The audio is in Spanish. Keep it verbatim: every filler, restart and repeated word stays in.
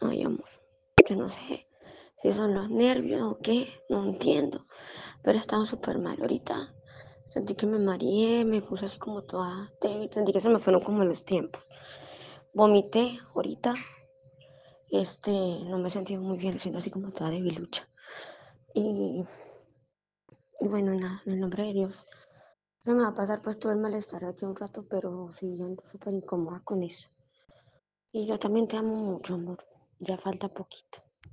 Ay, amor, yo no sé si son los nervios o qué, no entiendo, pero he estado súper mal ahorita. Sentí que me mareé, me puse así como toda débil, sentí que se me fueron como los tiempos. Vomité ahorita, este, no me sentí muy bien, siento así como toda debilucha. Y, y bueno, nada, en el nombre de Dios, se me va a pasar pues todo el malestar de aquí un rato, pero sí, yo ando súper incómoda con eso. Y yo también te amo mucho, amor, ya falta poquito.